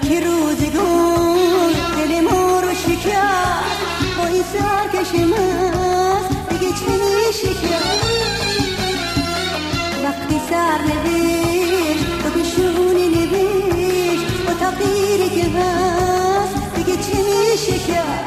که روزگار دل ما رو شکست، با این سرکش مست دیگه چه میشه کرد؟ وقتی سر نوشت تو پیشونی نوشت، با تقدیری که هست دیگه چه میشه کرد؟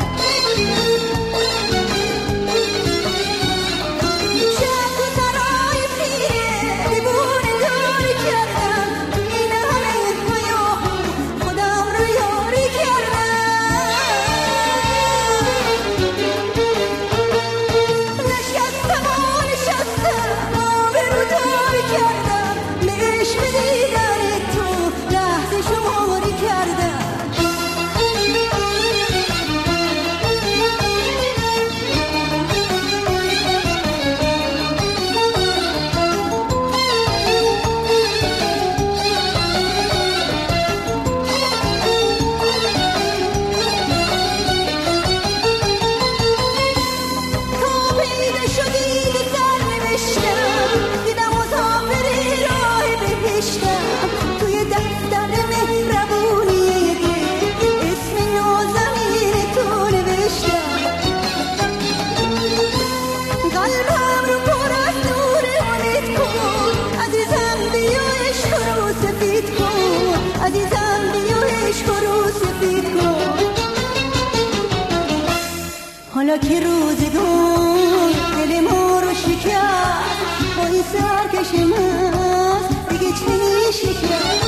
حالا که روزگار دل ما رو شکست، با این سرکش مست دیگه چه میشه کرد؟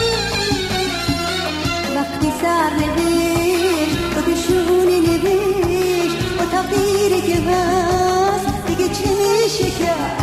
وقتی سر نوشت تو پیشونی نوشت، با تقدیری که هست دیگه چه میشه کرد؟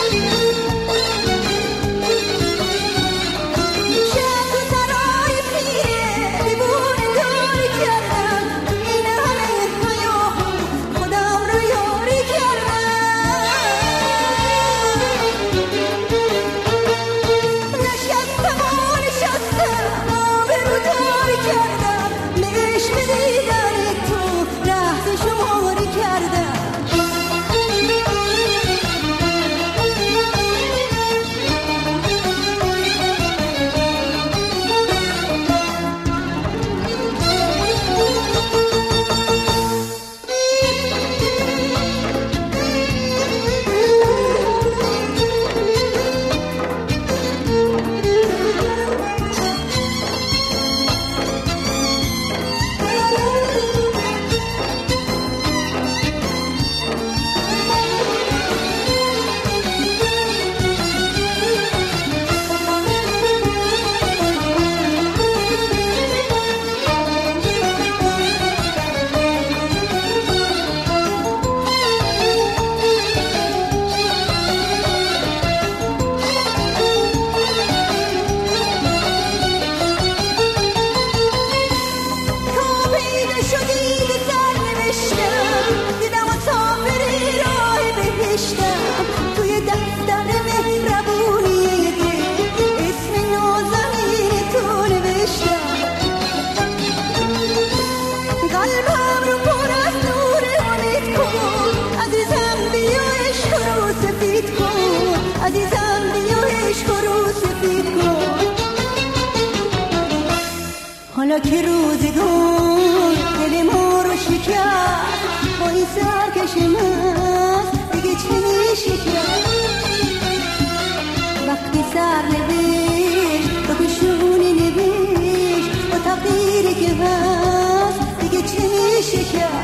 حالا که روزگار دل ما رو شکست، با این سرکش مست دیگه چه میشه کرد؟ وقتی سر نوشت تو پیشونی نوشت، با تقدیری که هست دیگه چه میشه کرد؟